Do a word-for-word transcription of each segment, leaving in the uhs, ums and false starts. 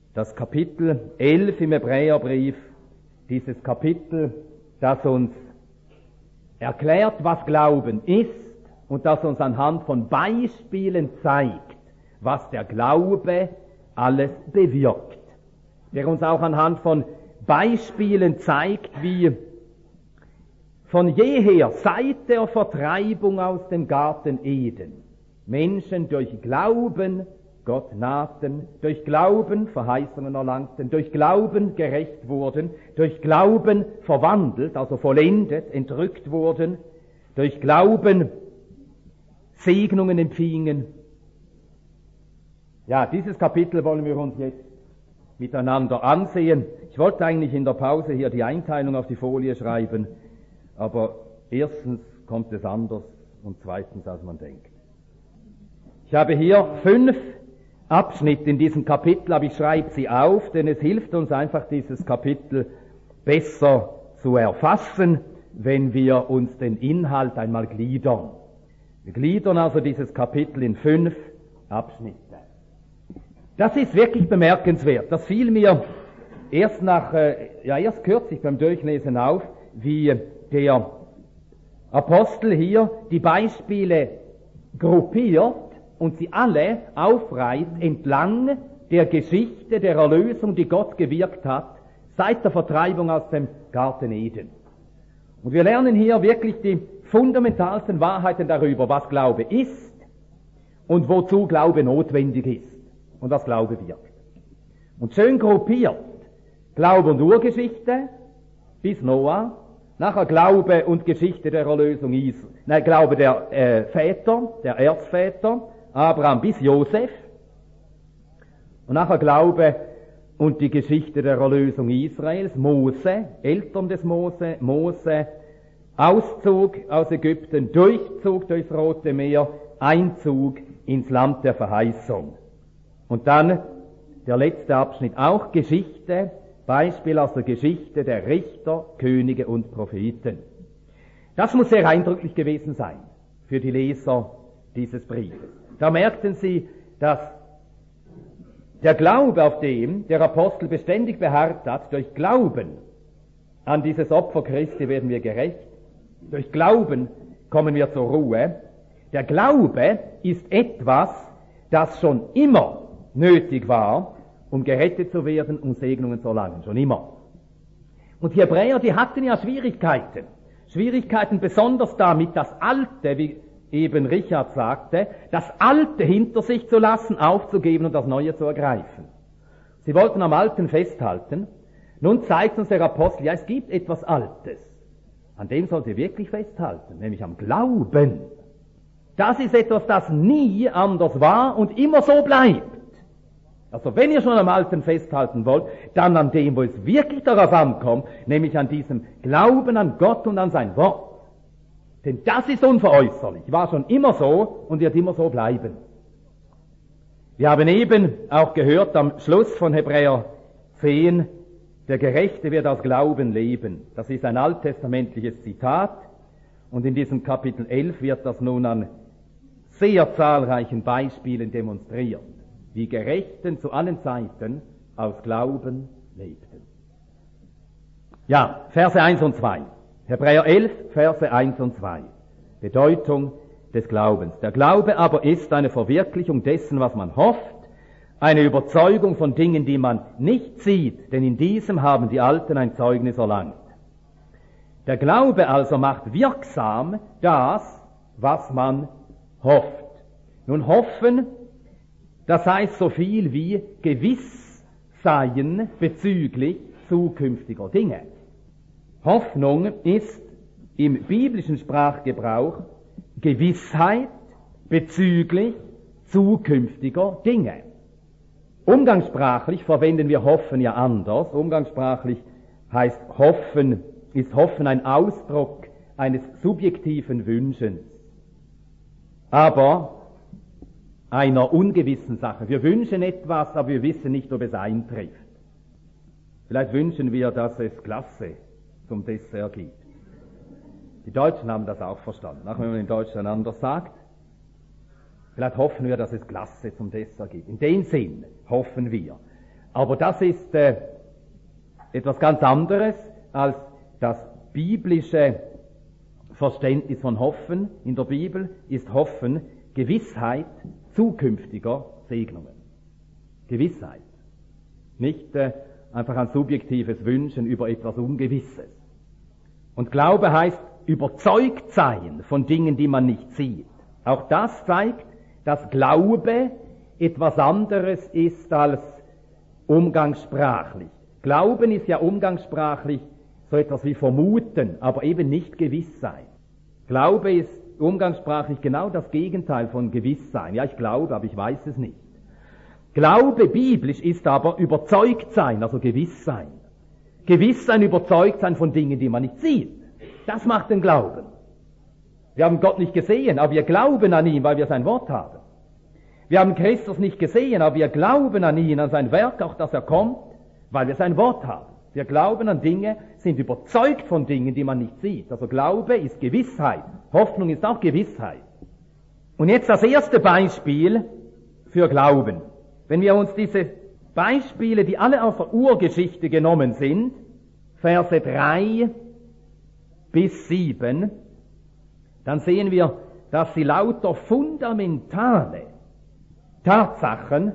das Kapitel elf im Hebräerbrief, dieses Kapitel, das uns erklärt, was Glauben ist und das uns anhand von Beispielen zeigt, was der Glaube alles bewirkt. Der uns auch anhand von Beispielen zeigt, wie von jeher, seit der Vertreibung aus dem Garten Eden, Menschen durch Glauben Gott nahten, durch Glauben Verheißungen erlangten, durch Glauben gerecht wurden, durch Glauben verwandelt, also vollendet, entrückt wurden, durch Glauben Segnungen empfingen. Ja, dieses Kapitel wollen wir uns jetzt miteinander ansehen. Ich wollte eigentlich in der Pause hier die Einteilung auf die Folie schreiben, aber erstens kommt es anders und zweitens, als man denkt. Ich habe hier fünf Abschnitte in diesem Kapitel, aber ich schreibe sie auf, denn es hilft uns einfach, dieses Kapitel besser zu erfassen, wenn wir uns den Inhalt einmal gliedern. Wir gliedern also dieses Kapitel in fünf Abschnitte. Das ist wirklich bemerkenswert. Das fiel mir erst nach, äh, ja erst kürzlich beim Durchlesen auf, wie der Apostel hier die Beispiele gruppiert und sie alle aufreißt entlang der Geschichte der Erlösung, die Gott gewirkt hat, seit der Vertreibung aus dem Garten Eden. Und wir lernen hier wirklich die fundamentalsten Wahrheiten darüber, was Glaube ist und wozu Glaube notwendig ist und was Glaube wirkt. Und schön gruppiert Glaube und Urgeschichte bis Noah, nachher Glaube und Geschichte der Erlösung Israel, nein, Glaube der äh, Väter, der Erzväter, Abraham bis Josef, und nachher Glaube und die Geschichte der Erlösung Israels, Mose, Eltern des Mose, Mose, Auszug aus Ägypten, Durchzug durchs Rote Meer, Einzug ins Land der Verheißung. Und dann der letzte Abschnitt, auch Geschichte, Beispiel aus der Geschichte der Richter, Könige und Propheten. Das muss sehr eindrücklich gewesen sein für die Leser dieses Briefes. Da merkten sie, dass der Glaube, auf dem der Apostel beständig beharrt hat, durch Glauben an dieses Opfer Christi werden wir gerecht, durch Glauben kommen wir zur Ruhe. Der Glaube ist etwas, das schon immer nötig war, um gerettet zu werden und Segnungen zu erlangen, schon immer. Und die Hebräer, die hatten ja Schwierigkeiten. Schwierigkeiten besonders damit, das Alte, wie eben Richard sagte, das Alte hinter sich zu lassen, aufzugeben und das Neue zu ergreifen. Sie wollten am Alten festhalten. Nun zeigt uns der Apostel, ja, es gibt etwas Altes. An dem sollt ihr wirklich festhalten, nämlich am Glauben. Das ist etwas, das nie anders war und immer so bleibt. Also wenn ihr schon am Alten festhalten wollt, dann an dem, wo es wirklich darauf ankommt, nämlich an diesem Glauben an Gott und an sein Wort. Denn das ist unveräußerlich, war schon immer so und wird immer so bleiben. Wir haben eben auch gehört am Schluss von Hebräer zehn, der Gerechte wird aus Glauben leben. Das ist ein alttestamentliches Zitat und in diesem Kapitel elf wird das nun an sehr zahlreichen Beispielen demonstriert, wie Gerechten zu allen Zeiten aus Glauben lebten. Ja, Verse eins und zwei. Hebräer elf, Verse eins und zwei. Bedeutung des Glaubens. Der Glaube aber ist eine Verwirklichung dessen, was man hofft, eine Überzeugung von Dingen, die man nicht sieht, denn in diesem haben die Alten ein Zeugnis erlangt. Der Glaube also macht wirksam das, was man hofft. Nun hoffen, das heißt so viel wie gewiss sein bezüglich zukünftiger Dinge. Hoffnung ist im biblischen Sprachgebrauch Gewissheit bezüglich zukünftiger Dinge. Umgangssprachlich verwenden wir Hoffen ja anders. Umgangssprachlich heißt Hoffen, ist Hoffen ein Ausdruck eines subjektiven Wünschens, aber einer ungewissen Sache. Wir wünschen etwas, aber wir wissen nicht, ob es eintrifft. Vielleicht wünschen wir, dass es Glasse zum Dessert gibt. Die Deutschen haben das auch verstanden, auch wenn man in Deutschland anders sagt. Vielleicht hoffen wir, dass es Glasse zum Dessert gibt. In dem Sinn hoffen wir. Aber das ist äh, etwas ganz anderes als das biblische Verständnis von Hoffen. In der Bibel ist Hoffen Gewissheit zukünftiger Segnungen. Gewissheit. Nicht äh, einfach ein subjektives Wünschen über etwas Ungewisses. Und Glaube heißt überzeugt sein von Dingen, die man nicht sieht. Auch das zeigt, dass Glaube etwas anderes ist als umgangssprachlich. Glauben ist ja umgangssprachlich so etwas wie vermuten, aber eben nicht gewiss sein. Glaube ist umgangssprachlich genau das Gegenteil von gewiss sein. Ja, ich glaube, aber ich weiß es nicht. Glaube biblisch ist aber überzeugt sein, also gewiss sein. Gewiss sein, überzeugt sein von Dingen, die man nicht sieht. Das macht den Glauben. Wir haben Gott nicht gesehen, aber wir glauben an ihn, weil wir sein Wort haben. Wir haben Christus nicht gesehen, aber wir glauben an ihn, an sein Werk, auch dass er kommt, weil wir sein Wort haben. Wir glauben an Dinge, sind überzeugt von Dingen, die man nicht sieht. Also Glaube ist Gewissheit. Hoffnung ist auch Gewissheit. Und jetzt das erste Beispiel für Glauben. Wenn wir uns diese Beispiele, die alle aus der Urgeschichte genommen sind, Verse drei bis sieben, dann sehen wir, dass sie lauter fundamentale Tatsachen,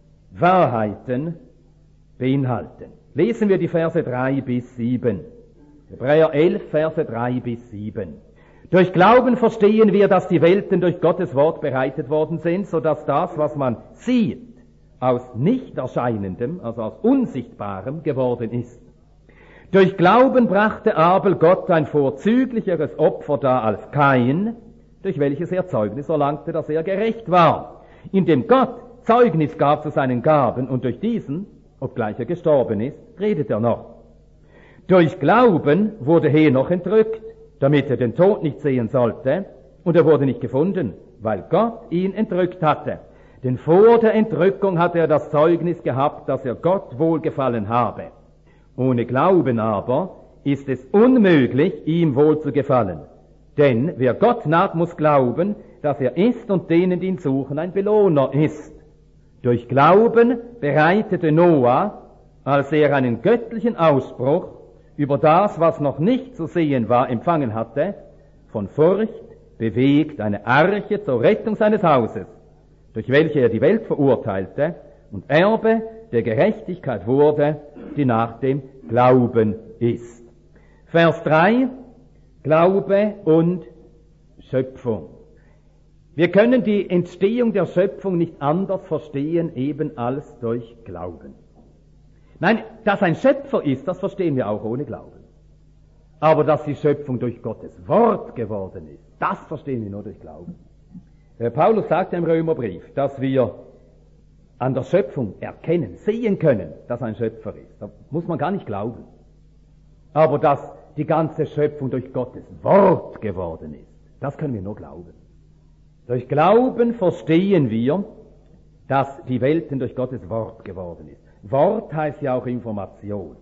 Wahrheiten beinhalten. Lesen wir die Verse drei bis sieben. Hebräer elf, Verse drei bis sieben. Durch Glauben verstehen wir, dass die Welten durch Gottes Wort bereitet worden sind, so dass das, was man sieht, aus Nichterscheinendem, also aus Unsichtbarem geworden ist. Durch Glauben brachte Abel Gott ein vorzüglicheres Opfer dar als Kain, durch welches er Zeugnis erlangte, dass er gerecht war, indem Gott Zeugnis gab zu seinen Gaben, und durch diesen, obgleich er gestorben ist, redet er noch. Durch Glauben wurde Henoch entrückt, damit er den Tod nicht sehen sollte, und er wurde nicht gefunden, weil Gott ihn entrückt hatte. Denn vor der Entrückung hatte er das Zeugnis gehabt, dass er Gott wohlgefallen habe. Ohne Glauben aber ist es unmöglich, ihm wohl zu gefallen. Denn wer Gott naht, muss glauben, dass er ist und denen, die ihn suchen, ein Belohner ist. Durch Glauben bereitete Noah, als er einen göttlichen Ausspruch über das, was noch nicht zu sehen war, empfangen hatte, von Furcht bewegt eine Arche zur Rettung seines Hauses, durch welche er die Welt verurteilte und Erbe der Gerechtigkeit wurde, die nach dem Glauben ist. Vers drei, Glaube und Schöpfung. Wir können die Entstehung der Schöpfung nicht anders verstehen, eben als durch Glauben. Nein, dass ein Schöpfer ist, das verstehen wir auch ohne Glauben. Aber dass die Schöpfung durch Gottes Wort geworden ist, das verstehen wir nur durch Glauben. Paulus sagt im Römerbrief, dass wir an der Schöpfung erkennen, sehen können, dass ein Schöpfer ist. Da muss man gar nicht glauben. Aber dass die ganze Schöpfung durch Gottes Wort geworden ist, das können wir nur glauben. Durch Glauben verstehen wir, dass die Welten durch Gottes Wort geworden ist. Wort heißt ja auch Information.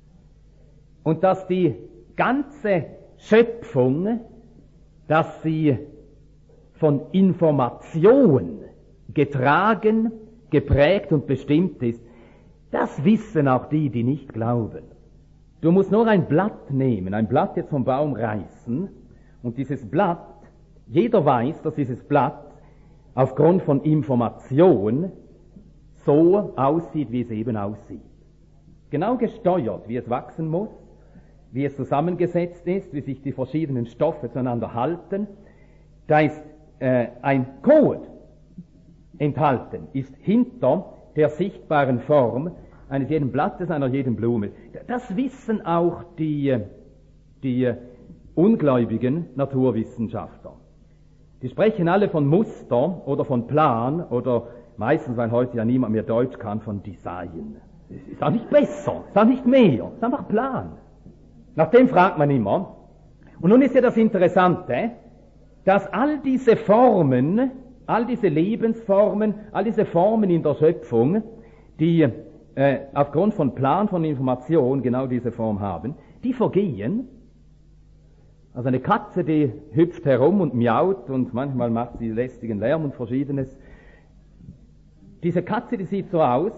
Und dass die ganze Schöpfung, dass sie von Information getragen, geprägt und bestimmt ist, das wissen auch die, die nicht glauben. Du musst nur ein Blatt nehmen, ein Blatt jetzt vom Baum reißen, und dieses Blatt, jeder weiß, dass dieses Blatt aufgrund von Information so aussieht, wie es eben aussieht. Genau gesteuert, wie es wachsen muss, wie es zusammengesetzt ist, wie sich die verschiedenen Stoffe zueinander halten. Da ist äh, ein Code enthalten, ist hinter der sichtbaren Form eines jeden Blattes, einer jeden Blume. Das wissen auch die, die ungläubigen Naturwissenschaftler. Die sprechen alle von Muster oder von Plan oder meistens, weil heute ja niemand mehr Deutsch kann, von Design. Es ist auch nicht besser, es ist auch nicht mehr, es ist einfach Plan. Nach dem fragt man immer. Und nun ist ja das Interessante, dass all diese Formen, all diese Lebensformen, all diese Formen in der Schöpfung, die äh, aufgrund von Plan, von Information genau diese Form haben, die vergehen. Also eine Katze, die hüpft herum und miaut und manchmal macht sie lästigen Lärm und Verschiedenes. Diese Katze, die sieht so aus,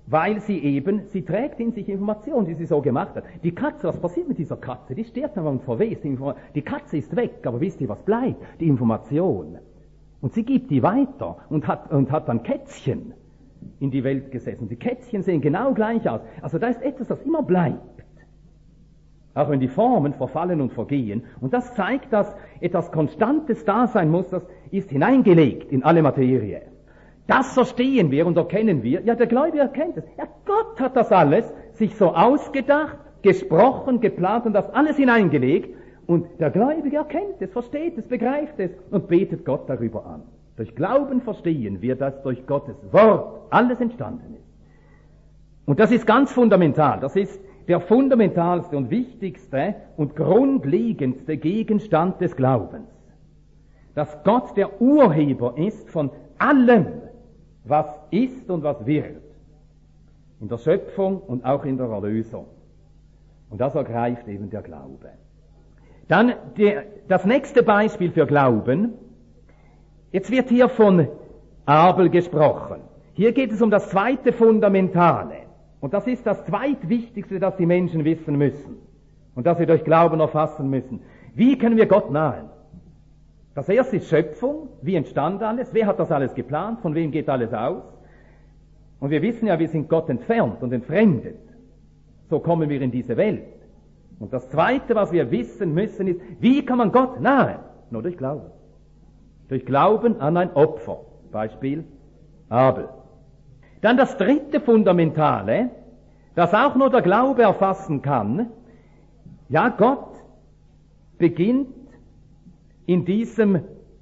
weil sie eben, sie trägt in sich Informationen, die sie so gemacht hat. Die Katze, was passiert mit dieser Katze? Die stirbt aber und verwest. Die Katze ist weg, aber wisst ihr, was bleibt? Die Information. Und sie gibt die weiter und hat, und hat dann Kätzchen in die Welt gesetzt. Und die Kätzchen sehen genau gleich aus. Also da ist etwas, das immer bleibt. Auch wenn die Formen verfallen und vergehen. Und das zeigt, dass etwas Konstantes da sein muss, das ist hineingelegt in alle Materie. Das verstehen wir und erkennen wir. Ja, der Gläubige erkennt es. Ja, Gott hat das alles sich so ausgedacht, gesprochen, geplant und das alles hineingelegt. Und der Gläubige erkennt es, versteht es, begreift es und betet Gott darüber an. Durch Glauben verstehen wir, dass durch Gottes Wort alles entstanden ist. Und das ist ganz fundamental. Das ist der fundamentalste und wichtigste und grundlegendste Gegenstand des Glaubens. Dass Gott der Urheber ist von allem, was ist und was wird. In der Schöpfung und auch in der Erlösung. Und das ergreift eben der Glaube. Dann der, das nächste Beispiel für Glauben. Jetzt wird hier von Abel gesprochen. Hier geht es um das zweite Fundamentale. Und das ist das zweitwichtigste, das die Menschen wissen müssen. Und das sie durch Glauben erfassen müssen. Wie können wir Gott nahen? Das erste ist Schöpfung. Wie entstand alles? Wer hat das alles geplant? Von wem geht alles aus? Und wir wissen ja, wir sind Gott entfernt und entfremdet. So kommen wir in diese Welt. Und das zweite, was wir wissen müssen, ist, wie kann man Gott nahen? Nur durch Glauben. Durch Glauben an ein Opfer. Beispiel Abel. Dann das dritte Fundamentale, das auch nur der Glaube erfassen kann. Ja, Gott beginnt in diesem,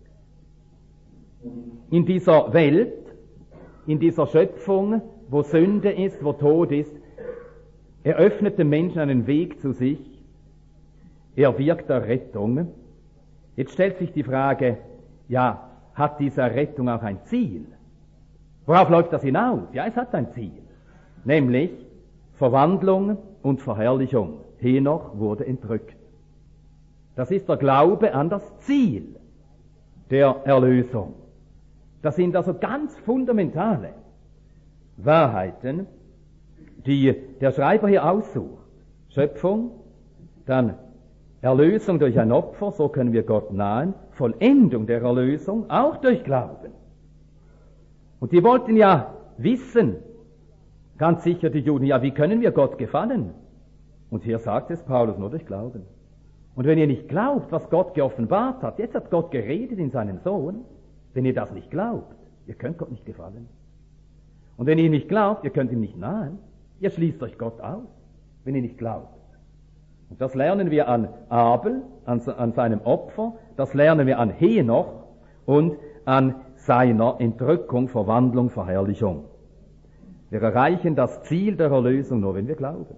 in dieser Welt, in dieser Schöpfung, wo Sünde ist, wo Tod ist. Er öffnet dem Menschen einen Weg zu sich. Er wirkt der Rettung. Jetzt stellt sich die Frage, ja, hat diese Rettung auch ein Ziel? Worauf läuft das hinaus? Ja, es hat ein Ziel. Nämlich Verwandlung und Verherrlichung. Henoch wurde entrückt. Das ist der Glaube an das Ziel der Erlösung. Das sind also ganz fundamentale Wahrheiten, die der Schreiber hier aussucht. Schöpfung, dann Erlösung durch ein Opfer, so können wir Gott nahen, Vollendung der Erlösung, auch durch Glauben. Und die wollten ja wissen, ganz sicher die Juden, ja, wie können wir Gott gefallen? Und hier sagt es Paulus, nur durch Glauben. Und wenn ihr nicht glaubt, was Gott geoffenbart hat, jetzt hat Gott geredet in seinem Sohn, wenn ihr das nicht glaubt, ihr könnt Gott nicht gefallen. Und wenn ihr nicht glaubt, ihr könnt ihm nicht nahen, ihr schließt euch Gott aus, wenn ihr nicht glaubt. Und das lernen wir an Abel, an, an seinem Opfer, das lernen wir an Henoch und an seiner Entrückung, Verwandlung, Verherrlichung. Wir erreichen das Ziel der Erlösung nur, wenn wir glauben.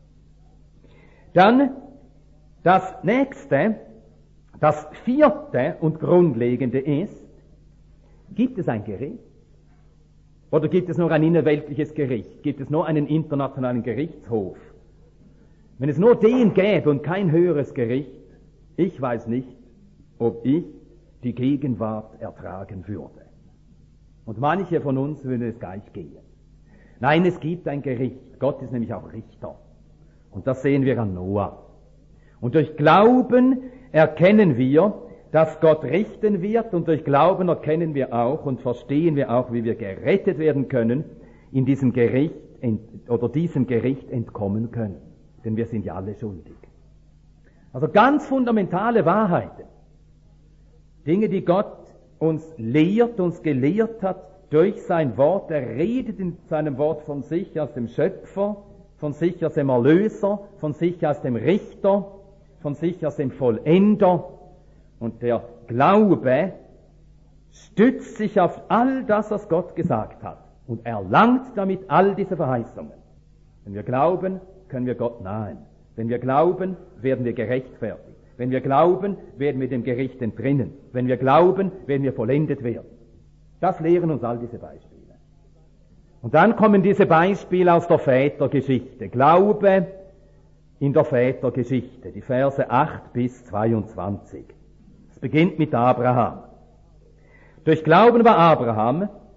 Dann das nächste, das vierte und grundlegende ist, gibt es ein Gericht? Oder gibt es nur ein innerweltliches Gericht? Gibt es nur einen internationalen Gerichtshof? Wenn es nur den gäbe und kein höheres Gericht, ich weiß nicht, ob ich die Gegenwart ertragen würde. Und manche von uns würden es gleich gehen. Nein, es gibt ein Gericht. Gott ist nämlich auch Richter. Und das sehen wir an Noah. Und durch Glauben erkennen wir, dass Gott richten wird, und durch Glauben erkennen wir auch und verstehen wir auch, wie wir gerettet werden können, in diesem Gericht ent- oder diesem Gericht entkommen können. Denn wir sind ja alle schuldig. Also ganz fundamentale Wahrheiten. Dinge, die Gott uns lehrt, uns gelehrt hat durch sein Wort. Er redet in seinem Wort von sich als dem Schöpfer, von sich als dem Erlöser, von sich als dem Richter, von sich als dem Vollender. Und der Glaube stützt sich auf all das, was Gott gesagt hat, und erlangt damit all diese Verheißungen. Wenn wir glauben, können wir Gott nahen. Wenn wir glauben, werden wir gerechtfertigt. Wenn wir glauben, werden wir dem Gericht entrinnen. Wenn wir glauben, werden wir vollendet werden. Das lehren uns all diese Beispiele. Und dann kommen diese Beispiele aus der Vätergeschichte. Glaube in der Vätergeschichte, die Verse acht bis zweiundzwanzig. Es beginnt mit Abraham. Durch Glauben war Abraham,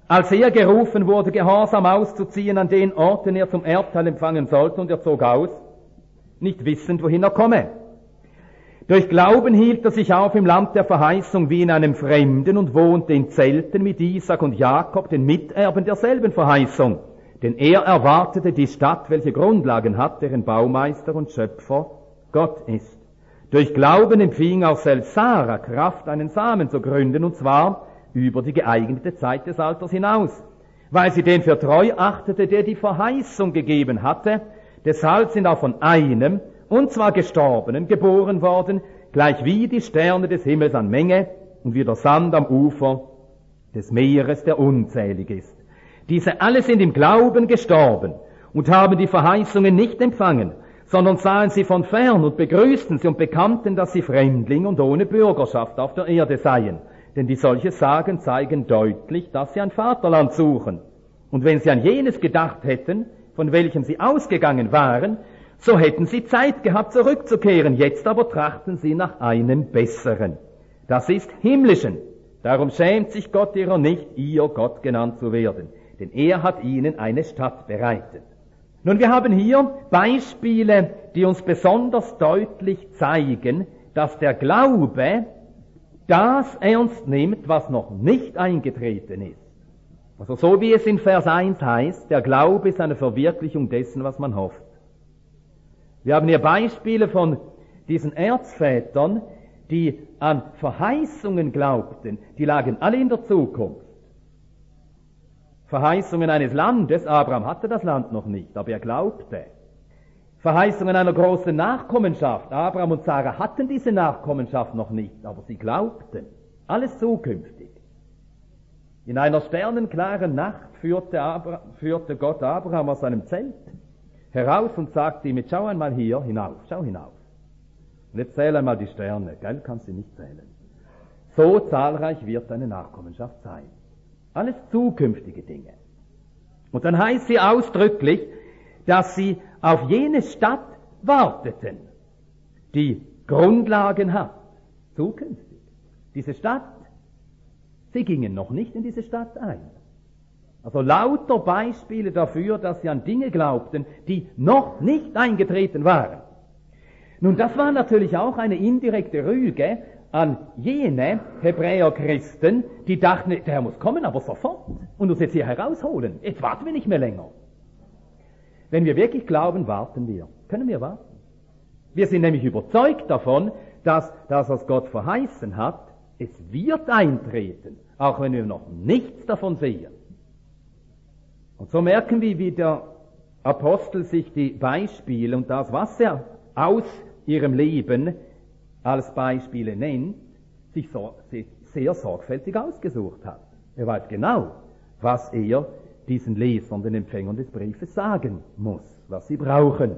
als er gerufen wurde, Gehorsam auszuziehen, an den Orten er zum Erbteil empfangen sollte, und er zog aus, nicht wissend, wohin er komme. Durch Glauben hielt er sich auf im Land der Verheißung wie in einem Fremden und wohnte in Zelten mit Isaak und Jakob, den Miterben derselben Verheißung. Denn er erwartete die Stadt, welche Grundlagen hat, deren Baumeister und Schöpfer Gott ist. Durch Glauben empfing auch selbst Sarah Kraft, einen Samen zu gründen, und zwar über die geeignete Zeit des Alters hinaus, weil sie den für treu achtete, der die Verheißung gegeben hatte. Deshalb sind auch von einem, und zwar Gestorbenen, geboren worden, gleich wie die Sterne des Himmels an Menge und wie der Sand am Ufer des Meeres, der unzählig ist. Diese alle sind im Glauben gestorben und haben die Verheißungen nicht empfangen, sondern sahen sie von fern und begrüßten sie und bekannten, dass sie Fremdling und ohne Bürgerschaft auf der Erde seien. Denn die solche Sagen zeigen deutlich, dass sie ein Vaterland suchen. Und wenn sie an jenes gedacht hätten, von welchem sie ausgegangen waren, so hätten sie Zeit gehabt, zurückzukehren. Jetzt aber trachten sie nach einem Besseren. Das ist Himmlischen. Darum schämt sich Gott ihrer nicht, ihr Gott genannt zu werden. Denn er hat ihnen eine Stadt bereitet. Nun, wir haben hier Beispiele, die uns besonders deutlich zeigen, dass der Glaube das ernst nimmt, was noch nicht eingetreten ist. Also so wie es in Vers eins heißt, der Glaube ist eine Verwirklichung dessen, was man hofft. Wir haben hier Beispiele von diesen Erzvätern, die an Verheißungen glaubten, die lagen alle in der Zukunft. Verheißungen eines Landes, Abraham hatte das Land noch nicht, aber er glaubte. Verheißungen einer großen Nachkommenschaft, Abraham und Sarah hatten diese Nachkommenschaft noch nicht, aber sie glaubten. Alles zukünftig. In einer sternenklaren Nacht führte, Abra- führte Gott Abraham aus seinem Zelt heraus und sagte ihm, jetzt schau einmal hier hinauf, schau hinauf. Und jetzt zähl einmal die Sterne, gell, kannst du nicht zählen. So zahlreich wird deine Nachkommenschaft sein. Alles zukünftige Dinge. Und dann heißt sie ausdrücklich, dass sie auf jene Stadt warteten, die Grundlagen hat, zukünftig. Diese Stadt, sie gingen noch nicht in diese Stadt ein. Also lauter Beispiele dafür, dass sie an Dinge glaubten, die noch nicht eingetreten waren. Nun, das war natürlich auch eine indirekte Rüge an jene Hebräer-Christen, die dachten, der Herr muss kommen, aber sofort, und uns jetzt hier herausholen. Jetzt warten wir nicht mehr länger. Wenn wir wirklich glauben, warten wir. Können wir warten? Wir sind nämlich überzeugt davon, dass das, was Gott verheißen hat, es wird eintreten, auch wenn wir noch nichts davon sehen. Und so merken wir, wie der Apostel sich die Beispiele und das, was er aus ihrem Leben als Beispiele nennt, sich so, sehr sorgfältig ausgesucht hat. Er weiß genau, was er diesen Lesern, den Empfängern des Briefes sagen muss, was sie brauchen.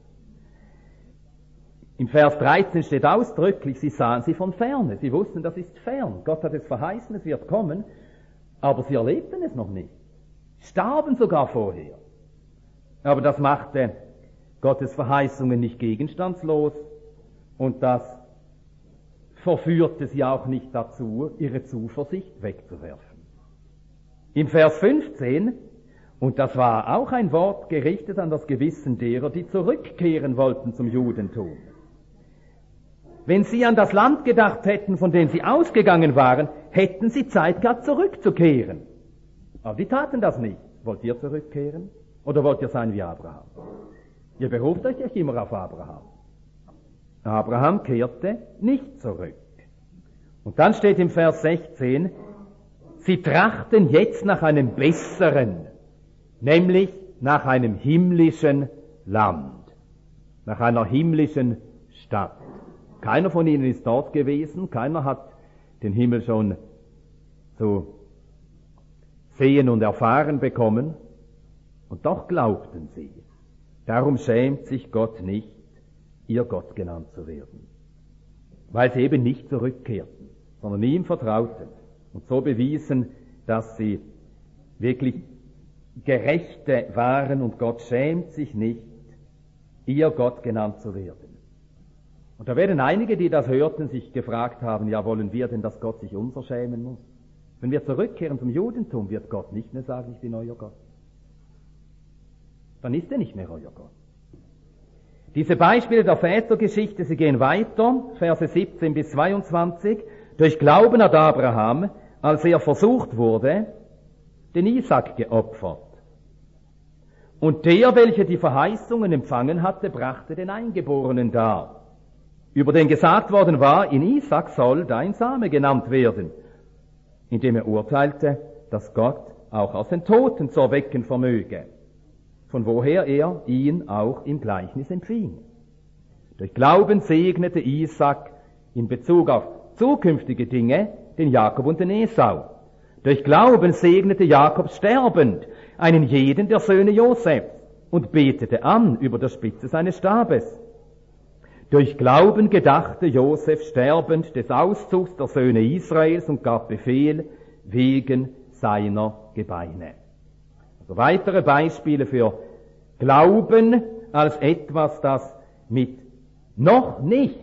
Im Vers dreizehn steht ausdrücklich, sie sahen sie von ferne. Sie wussten, das ist fern. Gott hat es verheißen, es wird kommen, aber sie erlebten es noch nicht. Starben sogar vorher. Aber das machte Gottes Verheißungen nicht gegenstandslos und das verführte sie auch nicht dazu, ihre Zuversicht wegzuwerfen. Im Vers fünfzehn, und das war auch ein Wort gerichtet an das Gewissen derer, die zurückkehren wollten zum Judentum. Wenn sie an das Land gedacht hätten, von dem sie ausgegangen waren, hätten sie Zeit gehabt, zurückzukehren. Aber die taten das nicht. Wollt ihr zurückkehren? Oder wollt ihr sein wie Abraham? Ihr beruft euch echt immer auf Abraham. Abraham kehrte nicht zurück. Und dann steht im Vers sechzehn, sie trachten jetzt nach einem besseren, nämlich nach einem himmlischen Land, nach einer himmlischen Stadt. Keiner von ihnen ist dort gewesen, keiner hat den Himmel schon zu sehen und erfahren bekommen, und doch glaubten sie. Darum schämt sich Gott nicht, ihr Gott genannt zu werden, weil sie eben nicht zurückkehrten, sondern ihm vertrauten und so bewiesen, dass sie wirklich Gerechte waren und Gott schämt sich nicht, ihr Gott genannt zu werden. Und da werden einige, die das hörten, sich gefragt haben, ja, wollen wir denn, dass Gott sich unser schämen muss? Wenn wir zurückkehren zum Judentum, wird Gott nicht mehr sagen, ich bin euer Gott. Dann ist er nicht mehr euer Gott. Diese Beispiele der Vätergeschichte, sie gehen weiter, Verse siebzehn bis zweiundzwanzig. Durch Glauben hat Abraham, als er versucht wurde, den Isaak geopfert. Und der, welcher die Verheißungen empfangen hatte, brachte den Eingeborenen dar, über den gesagt worden war, in Isaak soll dein Same genannt werden, indem er urteilte, dass Gott auch aus den Toten zu erwecken vermöge, von woher er ihn auch im Gleichnis empfing. Durch Glauben segnete Isaak in Bezug auf zukünftige Dinge den Jakob und den Esau. Durch Glauben segnete Jakob sterbend einen jeden der Söhne Josefs und betete an über der Spitze seines Stabes. Durch Glauben gedachte Josef sterbend des Auszugs der Söhne Israels und gab Befehl wegen seiner Gebeine. Also weitere Beispiele für Glauben als etwas, das mit noch nicht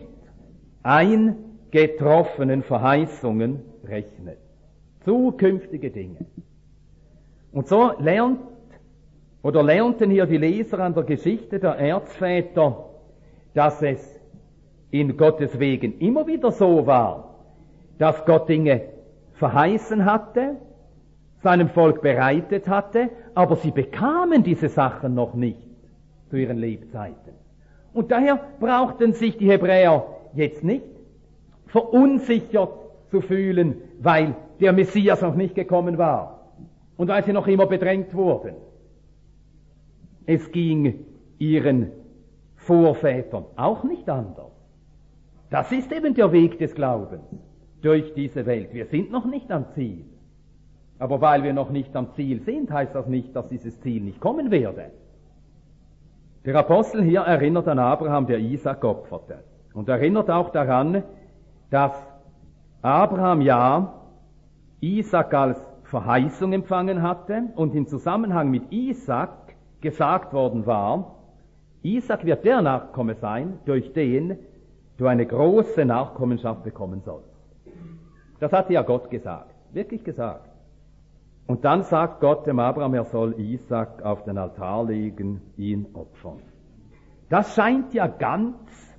eingetroffenen Verheißungen rechnet. Zukünftige Dinge. Und so lernt oder lernten hier die Leser an der Geschichte der Erzväter, dass es in Gottes Wegen immer wieder so war, dass Gott Dinge verheißen hatte, seinem Volk bereitet hatte, aber sie bekamen diese Sachen noch nicht zu ihren Lebzeiten. Und daher brauchten sich die Hebräer jetzt nicht verunsichert zu fühlen, weil der Messias noch nicht gekommen war und weil sie noch immer bedrängt wurden. Es ging ihren Vorvätern auch nicht anders. Das ist eben der Weg des Glaubens durch diese Welt. Wir sind noch nicht am Ziel. Aber weil wir noch nicht am Ziel sind, heißt das nicht, dass dieses Ziel nicht kommen werde. Der Apostel hier erinnert an Abraham, der Isaak opferte. Und erinnert auch daran, dass Abraham ja Isaak als Verheißung empfangen hatte und im Zusammenhang mit Isaak gesagt worden war, Isaak wird der Nachkomme sein, durch den du eine große Nachkommenschaft bekommen sollst. Das hatte ja Gott gesagt, wirklich gesagt. Und dann sagt Gott dem Abraham, er soll Isaak auf den Altar legen, ihn opfern. Das scheint ja ganz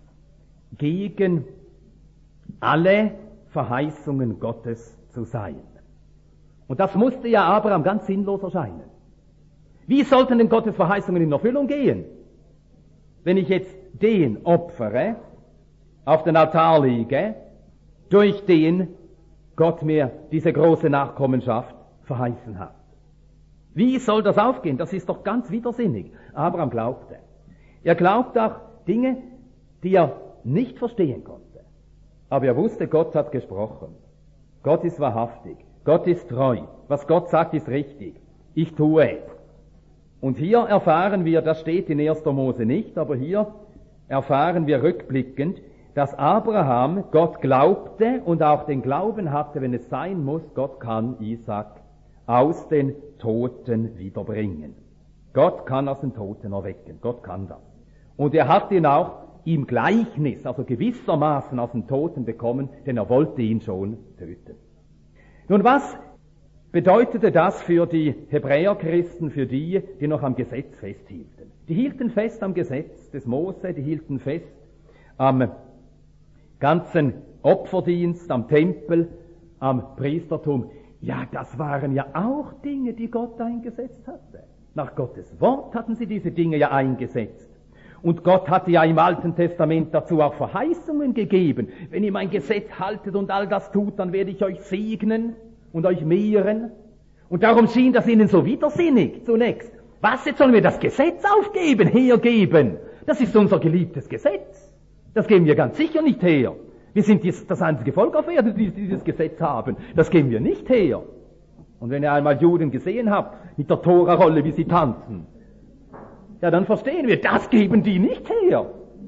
gegen alle Verheißungen Gottes zu sein. Und das musste ja Abraham ganz sinnlos erscheinen. Wie sollten denn Gottes Verheißungen in Erfüllung gehen? Wenn ich jetzt den opfere, auf den Altar lege, durch den Gott mir diese große Nachkommenschaft verheißen hat. Wie soll das aufgehen? Das ist doch ganz widersinnig. Abraham glaubte. Er glaubt auch Dinge, die er nicht verstehen konnte. Aber er wusste, Gott hat gesprochen. Gott ist wahrhaftig. Gott ist treu. Was Gott sagt, ist richtig. Ich tue es. Und hier erfahren wir, das steht in erster Mose nicht, aber hier erfahren wir rückblickend, dass Abraham Gott glaubte und auch den Glauben hatte, wenn es sein muss, Gott kann Isaak aus den Toten wiederbringen. Gott kann aus den Toten erwecken. Gott kann das. Und er hat ihn auch im Gleichnis, also gewissermaßen aus den Toten bekommen, denn er wollte ihn schon töten. Nun, was bedeutete das für die Hebräerchristen, für die, die noch am Gesetz festhielten? Die hielten fest am Gesetz des Mose, die hielten fest am ganzen Opferdienst, am Tempel, am Priestertum. Ja, das waren ja auch Dinge, die Gott eingesetzt hatte. Nach Gottes Wort hatten sie diese Dinge ja eingesetzt. Und Gott hatte ja im Alten Testament dazu auch Verheißungen gegeben. Wenn ihr mein Gesetz haltet und all das tut, dann werde ich euch segnen und euch mehren. Und darum schien das ihnen so widersinnig zunächst. Was, jetzt sollen wir das Gesetz aufgeben, hergeben? Das ist unser geliebtes Gesetz. Das geben wir ganz sicher nicht her. Wir sind das einzige Volk auf Erden, die dieses Gesetz haben. Das geben wir nicht her. Und wenn ihr einmal Juden gesehen habt, mit der Tora-Rolle, wie sie tanzen, ja, dann verstehen wir, das geben die nicht her.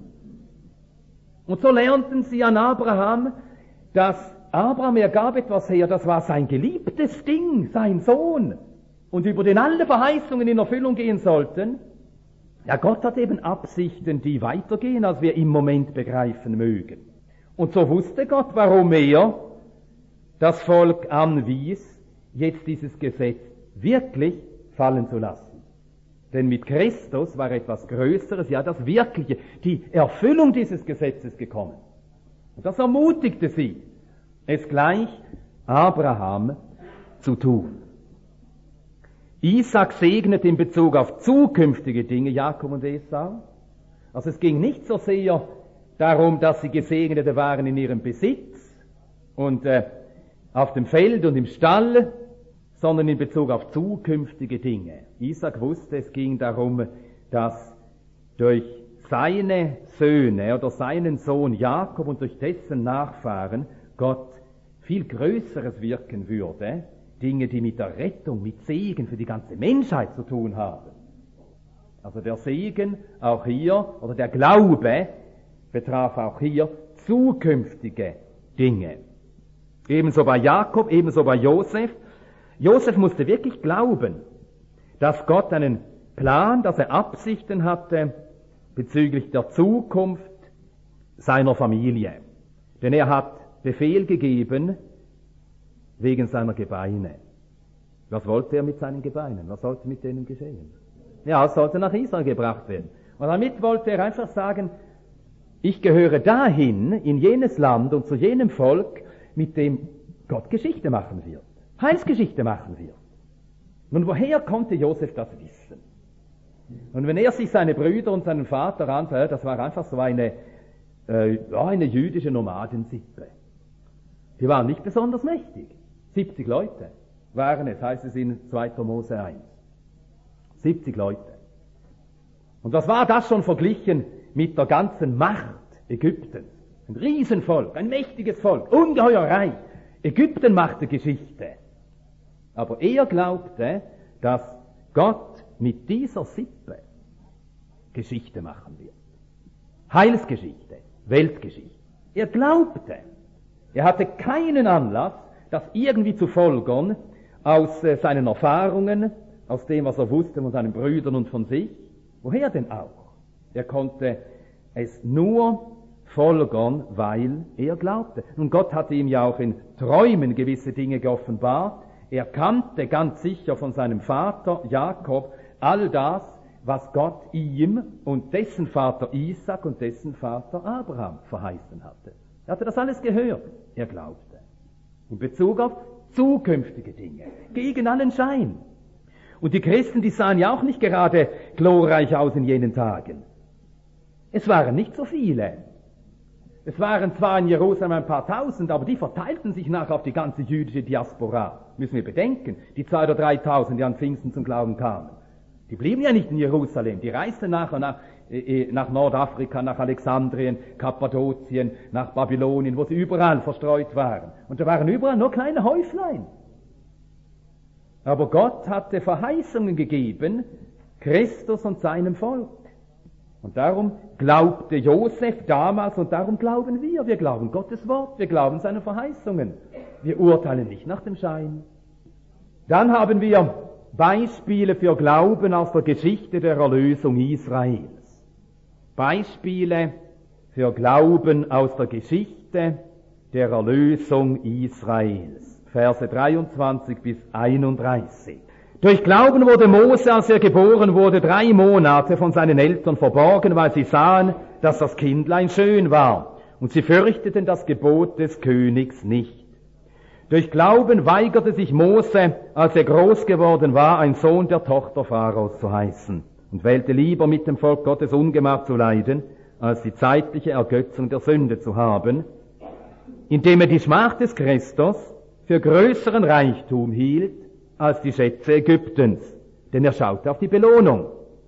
Und so lernten sie an Abraham, dass Abraham, er gab etwas her, das war sein geliebtes Ding, sein Sohn, und über den alle Verheißungen in Erfüllung gehen sollten. Ja, Gott hat eben Absichten, die weitergehen, als wir im Moment begreifen mögen. Und so wusste Gott, warum er das Volk anwies, jetzt dieses Gesetz wirklich fallen zu lassen. Denn mit Christus war etwas Größeres, ja das Wirkliche, die Erfüllung dieses Gesetzes gekommen. Und das ermutigte sie, es gleich Abraham zu tun. Isaac segnet in Bezug auf zukünftige Dinge Jakob und Esau. Also es ging nicht so sehr darum, dass sie Gesegnete waren in ihrem Besitz und äh, auf dem Feld und im Stall, sondern in Bezug auf zukünftige Dinge. Isaac wusste, es ging darum, dass durch seine Söhne oder seinen Sohn Jakob und durch dessen Nachfahren Gott viel Größeres wirken würde, Dinge, die mit der Rettung, mit Segen für die ganze Menschheit zu tun haben. Also der Segen auch hier, oder der Glaube betraf auch hier zukünftige Dinge. Ebenso bei Jakob, ebenso bei Josef. Josef musste wirklich glauben, dass Gott einen Plan, dass er Absichten hatte bezüglich der Zukunft seiner Familie. Denn er hat Befehl gegeben wegen seiner Gebeine. Was wollte er mit seinen Gebeinen? Was sollte mit denen geschehen? Ja, es sollte nach Israel gebracht werden. Und damit wollte er einfach sagen, ich gehöre dahin, in jenes Land und zu jenem Volk, mit dem Gott Geschichte machen wird. Heilsgeschichte machen wird. Nun, woher konnte Josef das wissen? Und wenn er sich seine Brüder und seinen Vater ansah, das war einfach so eine, äh, ja, eine jüdische Nomadensippe. Die waren nicht besonders mächtig. siebzig Leute waren es, heißt es in zweiter Mose eins. siebzig Leute. Und was war das schon verglichen mit der ganzen Macht Ägyptens? Ein Riesenvolk, ein mächtiges Volk, ungeheuer reich. Ägypten machte Geschichte. Aber er glaubte, dass Gott mit dieser Sippe Geschichte machen wird. Heilsgeschichte, Weltgeschichte. Er glaubte. Er hatte keinen Anlass, das irgendwie zu folgern aus äh, seinen Erfahrungen, aus dem, was er wusste von seinen Brüdern und von sich. Woher denn auch? Er konnte es nur folgern, weil er glaubte. Und Gott hatte ihm ja auch in Träumen gewisse Dinge geoffenbart. Er kannte ganz sicher von seinem Vater Jakob all das, was Gott ihm und dessen Vater Isaac und dessen Vater Abraham verheißen hatte. Er hatte das alles gehört. Er glaubte. In Bezug auf zukünftige Dinge. Gegen allen Schein. Und die Christen, die sahen ja auch nicht gerade glorreich aus in jenen Tagen. Es waren nicht so viele. Es waren zwar in Jerusalem ein paar Tausend, aber die verteilten sich nachher auf die ganze jüdische Diaspora. Müssen wir bedenken, die zwei oder dreitausend, die an Pfingsten zum Glauben kamen. Die blieben ja nicht in Jerusalem, die reisten nachher nach, äh, nach Nordafrika, nach Alexandrien, Kappadokien, nach Babylonien, wo sie überall verstreut waren. Und da waren überall nur kleine Häuflein. Aber Gott hatte Verheißungen gegeben, Christus und seinem Volk. Und darum glaubte Josef damals und darum glauben wir. Wir glauben Gottes Wort, wir glauben seine Verheißungen. Wir urteilen nicht nach dem Schein. Dann haben wir Beispiele für Glauben aus der Geschichte der Erlösung Israels. Beispiele für Glauben aus der Geschichte der Erlösung Israels. Verse dreiundzwanzig bis einunddreißig. Durch Glauben wurde Mose, als er geboren wurde, drei Monate von seinen Eltern verborgen, weil sie sahen, dass das Kindlein schön war. Und sie fürchteten das Gebot des Königs nicht. Durch Glauben weigerte sich Mose, als er groß geworden war, ein Sohn der Tochter Pharaos zu heißen, und wählte lieber mit dem Volk Gottes Ungemach zu leiden, als die zeitliche Ergötzung der Sünde zu haben, indem er die Schmach des Christus für größeren Reichtum hielt als die Schätze Ägyptens, denn er schaute auf die Belohnung.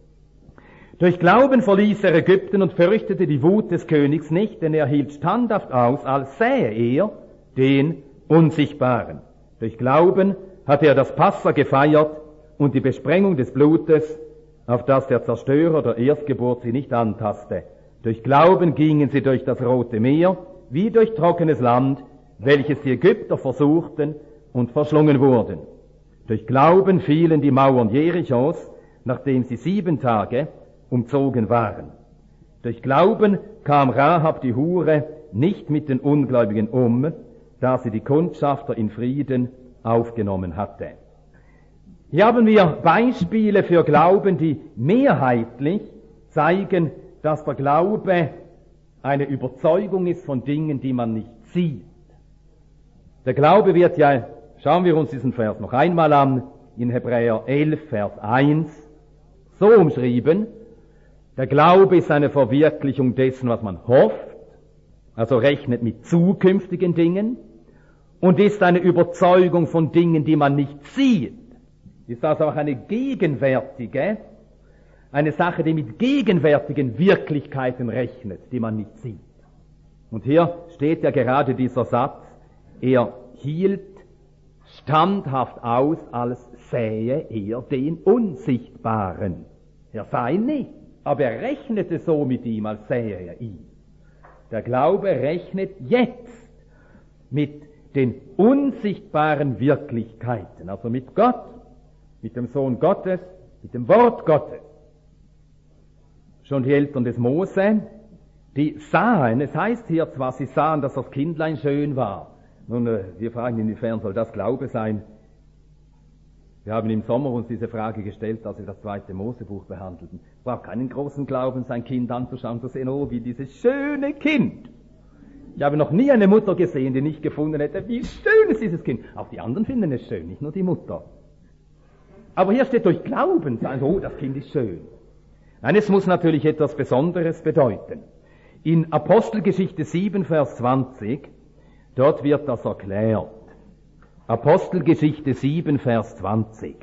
Durch Glauben verließ er Ägypten und fürchtete die Wut des Königs nicht, denn er hielt standhaft aus, als sähe er den Unsichtbaren. Durch Glauben hatte er das Passa gefeiert und die Besprengung des Blutes, auf das der Zerstörer der Erstgeburt sie nicht antaste. Durch Glauben gingen sie durch das Rote Meer, wie durch trockenes Land, welches die Ägypter versuchten und verschlungen wurden. Durch Glauben fielen die Mauern Jerichos, nachdem sie sieben Tage umzogen waren. Durch Glauben kam Rahab die Hure nicht mit den Ungläubigen um, da sie die Kundschafter in Frieden aufgenommen hatte. Hier haben wir Beispiele für Glauben, die mehrheitlich zeigen, dass der Glaube eine Überzeugung ist von Dingen, die man nicht sieht. Der Glaube wird ja, schauen wir uns diesen Vers noch einmal an, in Hebräer elf, Vers eins, so umschrieben: Der Glaube ist eine Verwirklichung dessen, was man hofft, also rechnet mit zukünftigen Dingen, und ist eine Überzeugung von Dingen, die man nicht sieht. Ist also auch eine gegenwärtige, eine Sache, die mit gegenwärtigen Wirklichkeiten rechnet, die man nicht sieht. Und hier steht ja gerade dieser Satz: Er hielt standhaft aus, als sähe er den Unsichtbaren. Er sah ihn nicht, aber er rechnete so mit ihm, als sähe er ihn. Der Glaube rechnet jetzt mit den unsichtbaren Wirklichkeiten, also mit Gott, mit dem Sohn Gottes, mit dem Wort Gottes. Schon die Eltern des Mose, die sahen, es heißt hier zwar, sie sahen, dass das Kindlein schön war. Nun, wir fragen, inwiefern soll das Glaube sein? Wir haben im Sommer uns diese Frage gestellt, als wir das zweite Mosebuch behandelten. Es braucht keinen großen Glauben, sein Kind anzuschauen, zu sehen, oh, wie dieses schöne Kind. Ich habe noch nie eine Mutter gesehen, die nicht gefunden hätte, wie schön ist dieses Kind. Auch die anderen finden es schön, nicht nur die Mutter. Aber hier steht durch Glauben, sagen, oh, das Kind ist schön. Nein, es muss natürlich etwas Besonderes bedeuten. In Apostelgeschichte sieben, Vers zwanzig, dort wird das erklärt. Apostelgeschichte sieben, Vers zwanzig.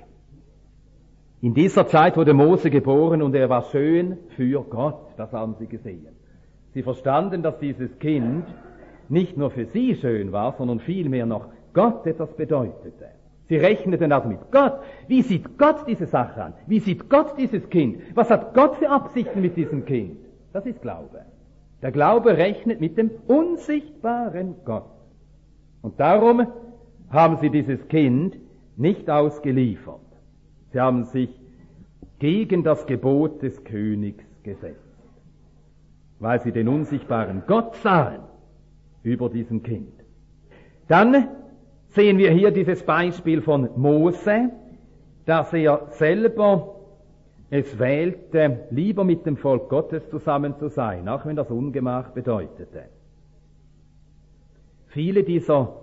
In dieser Zeit wurde Mose geboren und er war schön für Gott. Das haben sie gesehen. Sie verstanden, dass dieses Kind nicht nur für sie schön war, sondern vielmehr noch Gott etwas bedeutete. Sie rechneten also mit Gott. Wie sieht Gott diese Sache an? Wie sieht Gott dieses Kind? Was hat Gott für Absichten mit diesem Kind? Das ist Glaube. Der Glaube rechnet mit dem unsichtbaren Gott. Und darum haben sie dieses Kind nicht ausgeliefert. Sie haben sich gegen das Gebot des Königs gesetzt, weil sie den unsichtbaren Gott sahen über diesem Kind. Dann sehen wir hier dieses Beispiel von Mose, dass er selber es wählte, lieber mit dem Volk Gottes zusammen zu sein, auch wenn das Ungemach bedeutete. Viele dieser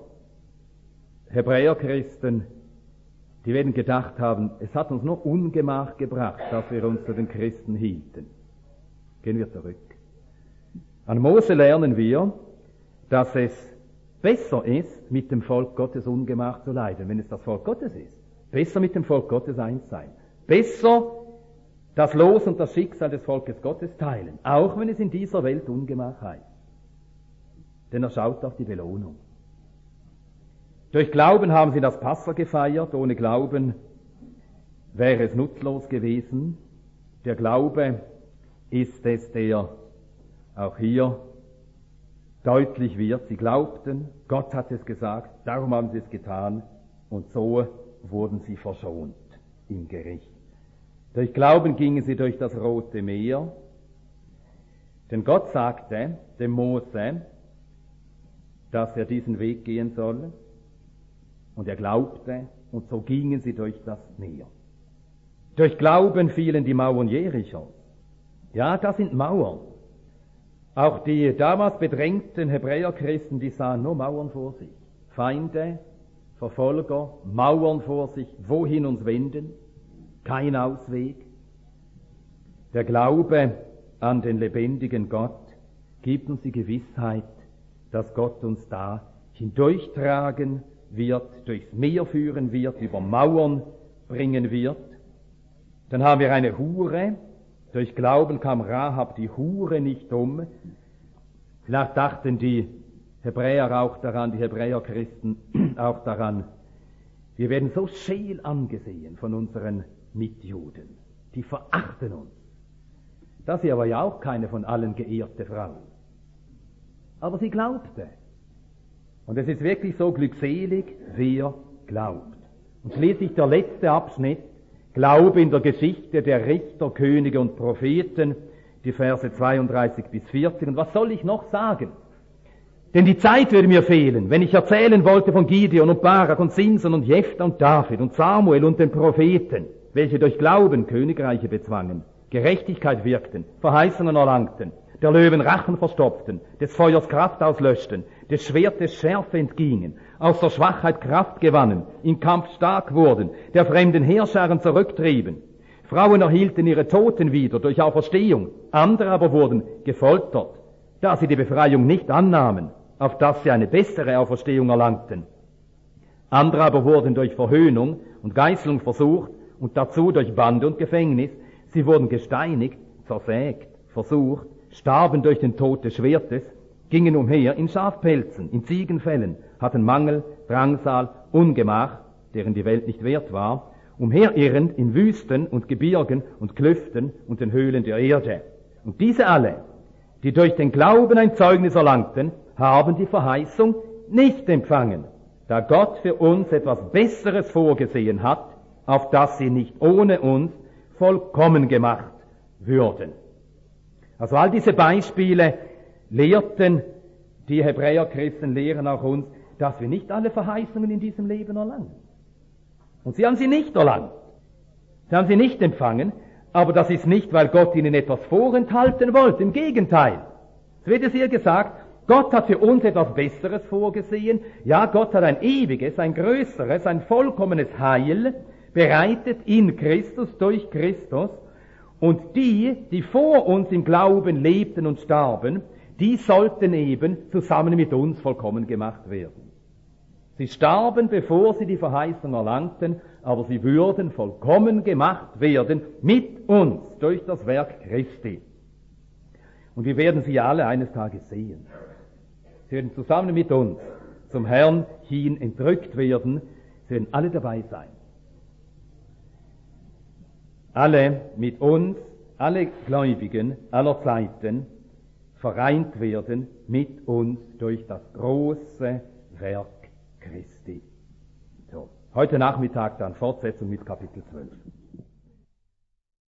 Hebräerchristen, die werden gedacht haben, es hat uns nur Ungemach gebracht, dass wir uns zu den Christen hielten. Gehen wir zurück. An Mose lernen wir, dass es besser ist, mit dem Volk Gottes Ungemach zu leiden, wenn es das Volk Gottes ist. Besser mit dem Volk Gottes eins sein. Besser das Los und das Schicksal des Volkes Gottes teilen, auch wenn es in dieser Welt Ungemach heißt. Denn er schaut auf die Belohnung. Durch Glauben haben sie das Passa gefeiert, ohne Glauben wäre es nutzlos gewesen. Der Glaube ist es, der auch hier deutlich wird. Sie glaubten, Gott hat es gesagt, darum haben sie es getan und so wurden sie verschont im Gericht. Durch Glauben gingen sie durch das Rote Meer, denn Gott sagte dem Mose, dass er diesen Weg gehen solle, und er glaubte, und so gingen sie durch das Meer. Durch Glauben fielen die Mauern Jerichos. Ja, das sind Mauern. Auch die damals bedrängten Hebräerchristen, die sahen nur Mauern vor sich. Feinde, Verfolger, Mauern vor sich, wohin uns wenden? Kein Ausweg. Der Glaube an den lebendigen Gott gibt uns die Gewissheit, dass Gott uns da hindurchtragen wird, durchs Meer führen wird, über Mauern bringen wird. Dann haben wir eine Hure. Durch Glauben kam Rahab die Hure nicht um. Vielleicht dachten die Hebräer auch daran, die Hebräerchristen auch daran, wir werden so scheel angesehen von unseren Mitjuden. Die verachten uns. Das hier war ja auch keine von allen geehrte Frau. Aber sie glaubte. Und es ist wirklich so glückselig, wer glaubt. Und schließlich der letzte Abschnitt, Glaube in der Geschichte der Richter, Könige und Propheten, die Verse zweiunddreißig bis vierzig. Und was soll ich noch sagen? Denn die Zeit würde mir fehlen, wenn ich erzählen wollte von Gideon und Barak und Simson und Jephthah und David und Samuel und den Propheten, welche durch Glauben Königreiche bezwangen, Gerechtigkeit wirkten, Verheißungen erlangten, der Löwen Rachen verstopften, des Feuers Kraft auslöschten, des Schwertes Schärfe entgingen, aus der Schwachheit Kraft gewannen, im Kampf stark wurden, der fremden Heerscharen zurücktrieben. Frauen erhielten ihre Toten wieder durch Auferstehung, andere aber wurden gefoltert, da sie die Befreiung nicht annahmen, auf dass sie eine bessere Auferstehung erlangten. Andere aber wurden durch Verhöhnung und Geißelung versucht und dazu durch Bande und Gefängnis. Sie wurden gesteinigt, zersägt, versucht, starben durch den Tod des Schwertes, gingen umher in Schafpelzen, in Ziegenfällen, hatten Mangel, Drangsal, Ungemach, deren die Welt nicht wert war, umherirrend in Wüsten und Gebirgen und Klüften und den Höhlen der Erde. Und diese alle, die durch den Glauben ein Zeugnis erlangten, haben die Verheißung nicht empfangen, da Gott für uns etwas Besseres vorgesehen hat, auf das sie nicht ohne uns vollkommen gemacht würden. Also all diese Beispiele lehrten die Hebräerchristen, lehren auch uns, dass wir nicht alle Verheißungen in diesem Leben erlangen. Und sie haben sie nicht erlangt. Sie haben sie nicht empfangen, aber das ist nicht, weil Gott ihnen etwas vorenthalten wollte. Im Gegenteil. Es wird es hier gesagt, Gott hat für uns etwas Besseres vorgesehen. Ja, Gott hat ein ewiges, ein größeres, ein vollkommenes Heil bereitet in Christus, durch Christus. Und die, die vor uns im Glauben lebten und starben, die sollten eben zusammen mit uns vollkommen gemacht werden. Sie starben, bevor sie die Verheißung erlangten, aber sie würden vollkommen gemacht werden mit uns durch das Werk Christi. Und wir werden sie alle eines Tages sehen. Sie werden zusammen mit uns zum Herrn hin entrückt werden. Sie werden alle dabei sein. Alle mit uns, alle Gläubigen aller Zeiten vereint werden mit uns durch das große Werk Christi. So, heute Nachmittag dann Fortsetzung mit Kapitel zwölf.